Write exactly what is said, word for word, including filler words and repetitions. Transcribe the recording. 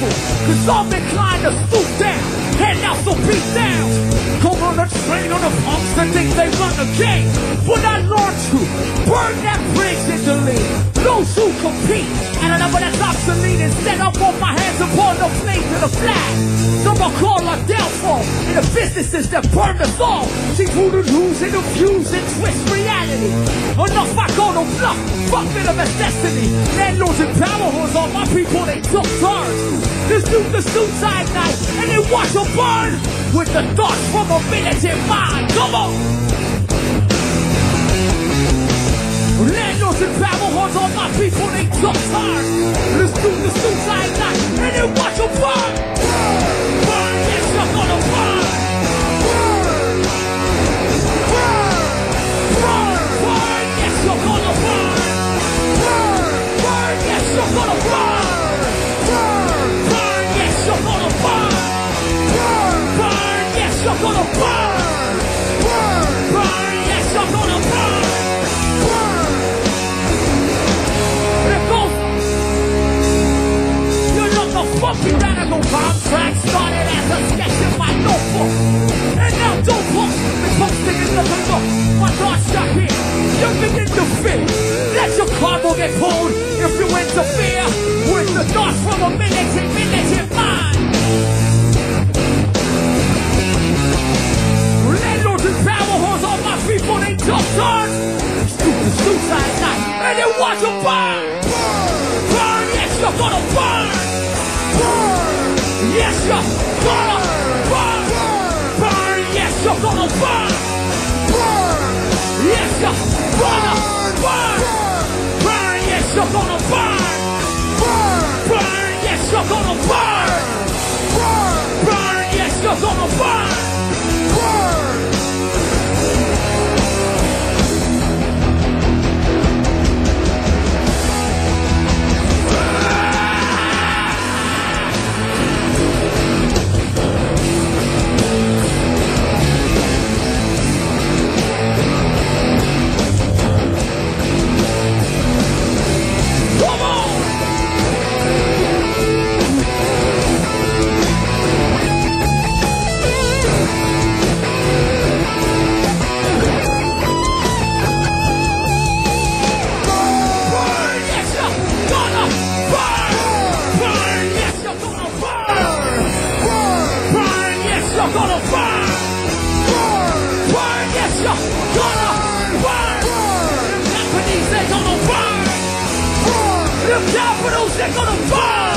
careful, cause I'm inclined to stoop down. Head out, so beat down. Come on the train on the punks that think they run the game. But I learned to burn that bridge into lead. Those who compete, and another that's obsolete, instead I put my hands upon the flame to the flag. Some are called a downfall in the businesses that burn us all. See through the news and the views and twist reality. Enough I go to bluff, fuck it of its destiny. Landlords and power whores, all my people they took turns. This dude the suicide night, and they watch them burn with the thoughts from a militant mind. Come on! Landlords and power whores, all my people they took turns. This dude the suicide night, and they watch them burn. Burn, yes, you're gonna burn. Burn, burn, burn, yes, you're gonna burn. Burn, burn, yes, you're gonna burn. Burn, burn, yes, you're gonna burn. Burn, burn, yes, you're gonna burn. Burn, burn, yes, you're gonna burn. Burn. There goes. You know the funky radical bomb track started as a sketch in my notebook. And now don't look, the posting is nothing look. My thoughts stuck here, you begin to fit. Let your cargo get pulled if you interfere with the thoughts from a militant, militant mind. Landlords and power whores, all my people, they took turns. Stupid suicide night, and they watch them burn. Burn, yes, you're gonna burn. Burn, yes, you're gonna burn. Burn, yes, you're gonna burn. Burn, yes, you're gonna burn. Burn, yes, you're gonna burn. Burn, yes, you're gonna burn. Burn, yes, you're gonna burn. The capitals, they're gonna burn!